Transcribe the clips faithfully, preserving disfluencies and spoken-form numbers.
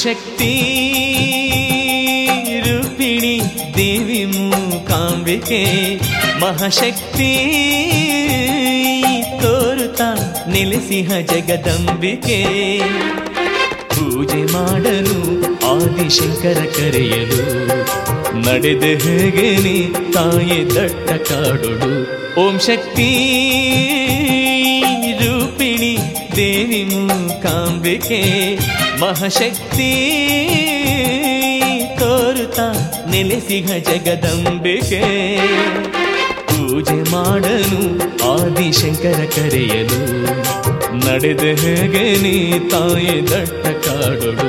ಶಕ್ತಿ ರೂಪಿಣಿ ದೇವಿ ಮೂಕಾಂಬಿಕೆ ಮಹಾಶಕ್ತಿ ತೋರುತ್ತಾ ನೆಲೆಸಿಹ ಜಗದಂಬಿಕೆ ಪೂಜೆ ಮಾಡಲು ಆದಿಶಂಕರ ಕರೆಯಲು ನಡೆದ ಹೇಗೇನೆ ತಾಯಿ ದಟ್ಟ ಕಾಡೋಡು. ಓಂ ಶಕ್ತಿ ರೂಪಿಣಿ ದೇವಿ ಮೂಕಾಂಬಿಕೆ ಮಹಾಶಕ್ತಿ ತೋರುತ್ತಾ ನೆಲೆಸಿಹ ಜಗದಂಬಿಕೆ ಪೂಜೆ ಮಾಡಲು ಆದಿಶಂಕರ ಕರೆಯಲು ನಡೆದ ಹೇಗೇನೆ ತಾಯಿ ದಟ್ಟ ಕಾಡೋಡು.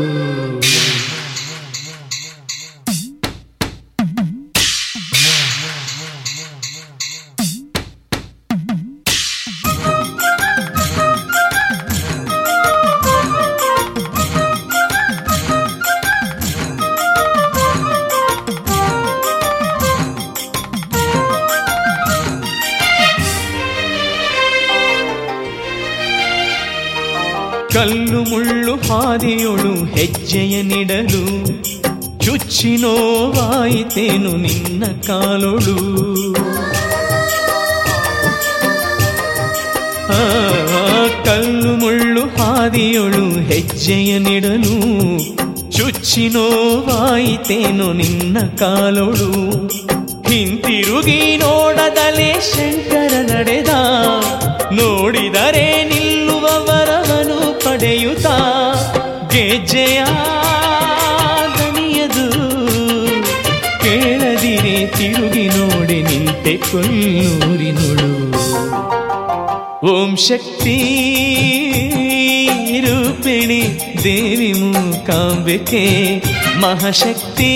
ಕಲ್ಲು ಮುಳ್ಳು ಹಾದಿಯೊಳು ಹೆಜ್ಜೆಯ ನಿಡಲು ಚುಚ್ಚಿ ನೋವಾಯಿತೇನು ನಿನ್ನ ಕಾಲೊಳು. ಆ ಕಲ್ಲು ಮುಳ್ಳು ಹಾದಿಯೊಳು ಹೆಜ್ಜೆಯ ನಿಡಲು ಚುಚ್ಚಿ ನೋವಾಯಿತೇನು ನಿನ್ನ ಕಾಲೊಳು. ಹಿಂತಿರುಗಿ ನೋಡದಲೇ ಶಂಕರ ನಡೆದ ನೋಡಿದರೆ ನಿಲ್ಲುವವರವನು ಪಡೆಯುತ್ತ ಗೆಜ್ಜೆಯ ದನಿಯದು ಕೇಳದಿರೆ ತಿರುಗಿ ನೋಡಿ ನಿಂತೆ ಕೊಲ್ಲೂರಿನೊಳು. ಓಂ ಶಕ್ತಿ ರೂಪಿಣಿ ದೇವಿ ಮೂಕಾಂಬಿಕೆ ಮಹಾಶಕ್ತಿ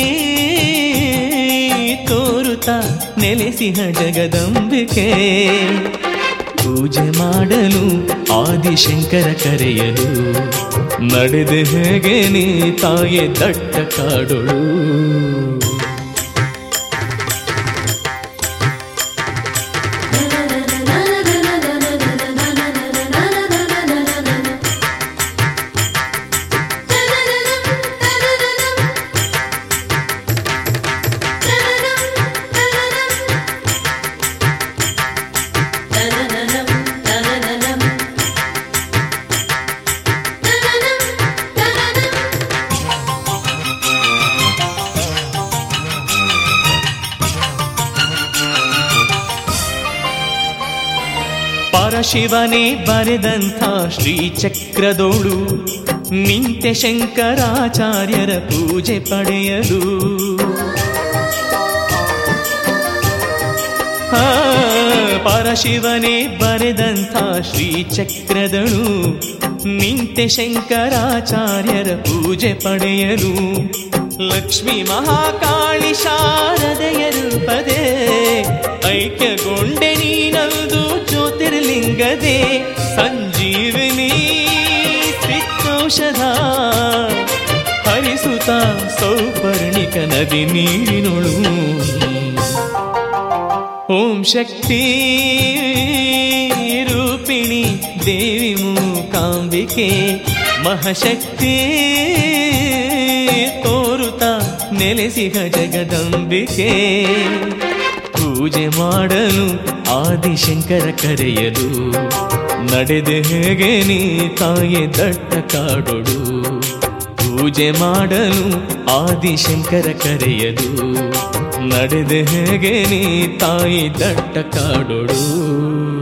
ತೋರುತ್ತಾ ನೆಲೆಸಿಹ ಜಗದಂಬಿಕೆ ಪೂಜೆ ಮಾಡಲು ಆದಿಶಂಕರ ಕರೆಯಲು ನಡೆದ ಹೇಗೇನೆ ತಾಯಿ ದಟ್ಟ ಕಾಡೋಳು. ಪರಶಿವನೇ ಬರೆದಂಥ ಶ್ರೀಚಕ್ರದೋಳು ನಿಂತೆ ಶಂಕರಾಚಾರ್ಯರ ಪೂಜೆ ಪಡೆಯಲು. ಆ ಪರಶಿವನೇ ಬರೆದಂಥ ಶ್ರೀಚಕ್ರದಳು ನಿಂತೆ ಶಂಕರಾಚಾರ್ಯರ ಪೂಜೆ ಪಡೆಯಲು. ಲಕ್ಷ್ಮೀ ಮಹಾಕಾಳಿ ಶಾರದೆಯ ರೂಪದೆ ಐಕ್ಯಗೊಂಡೆ ನೀನಲ್ದು ಜ್ಯೋತಿರ್ಲಿಂಗದೆ ಸಂಜೀವಿನಿ ಸಿತ್ತೌಷಧ ಹರಿಸುತ್ತ ಸೌಪರ್ಣಿಕ ನದಿ ನೀರಿನೊಳು. ಓಂ ಶಕ್ತಿ ರೂಪಿಣಿ ದೇವಿ ಮೂಕಾಂಬಿಕೆ ಮಹಾಶಕ್ತಿ ತೋರುತ್ತಾ ನೆಲೆಸಿಹ ಜಗದಂಬಿಕೆ ಪೂಜೆ ಮಾಡಲು ಆದಿಶಂಕರ ಕರೆಯಲು ನಡೆದ ಹೇಗೇನೆ ತಾಯಿ ದಟ್ಟ ಕಾಡೋಡು. ಪೂಜೆ ಮಾಡಲು ಆದಿಶಂಕರ ಕರೆಯಲು ನಡೆದ ಹೇಗೇನೆ ತಾಯಿ ದಟ್ಟ ಕಾಡೋಡು.